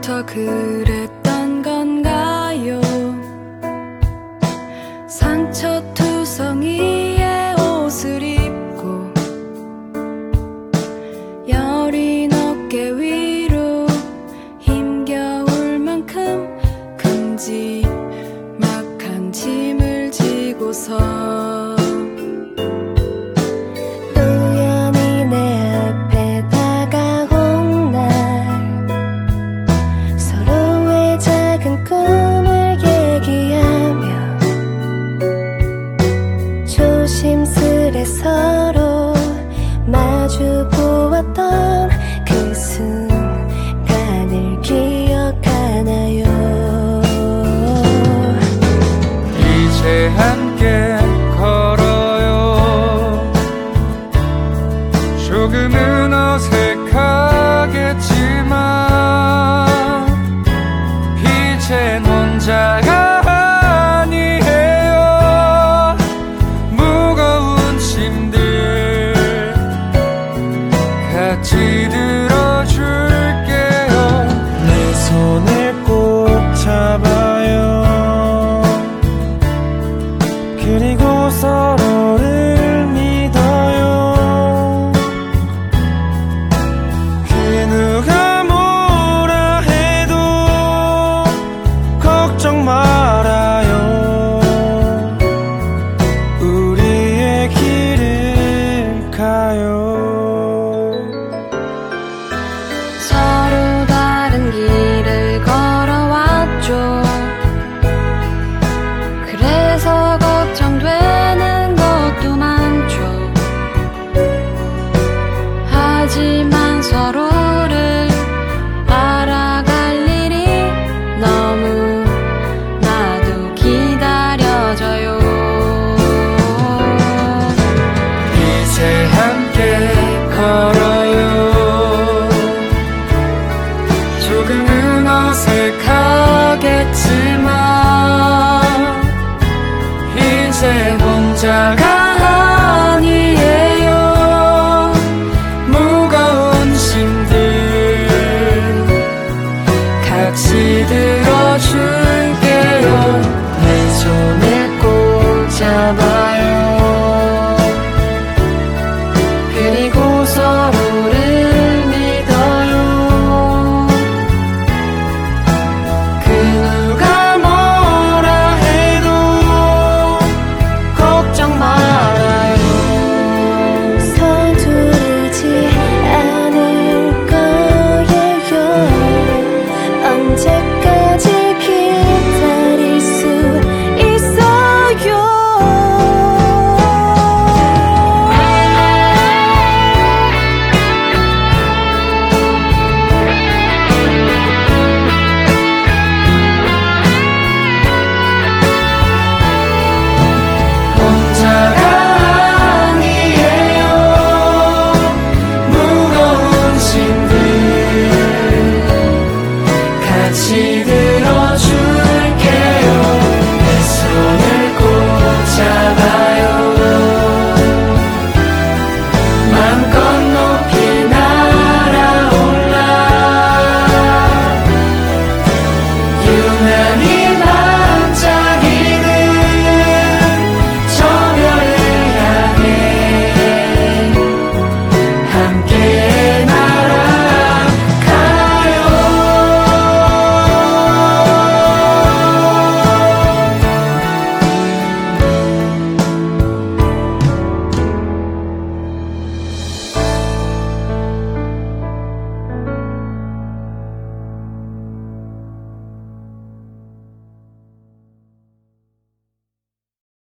언제부터 그랬던 건가요? 상처투성이의 옷을 입고 여린 어깨 위로 힘겨울 만큼 큼지막한 짐을 지고서 서로 마주 보았던 그 순간을 기억하나요? 이제 함께 걸어요. 조금은 어색하겠지만 이젠 혼자가 같이 들어줄게요. 내 손을 꼭 잡아요. 그리고 서로를 믿어요. 그 누가 뭐라 해도 걱정 말아요. 우리의 길을 가요. 길을 걸어왔죠. 그래서 걱정되는 것도 많죠. 하지만 서로를 알아갈 일이 너무나도 기다려져요. 이제 함께 걸어요. 조금은 어색하겠지만 이제 혼자가 아니에요. 무거운 짐들 같이 들어줄게요. 내 손을 꼭 잡아요.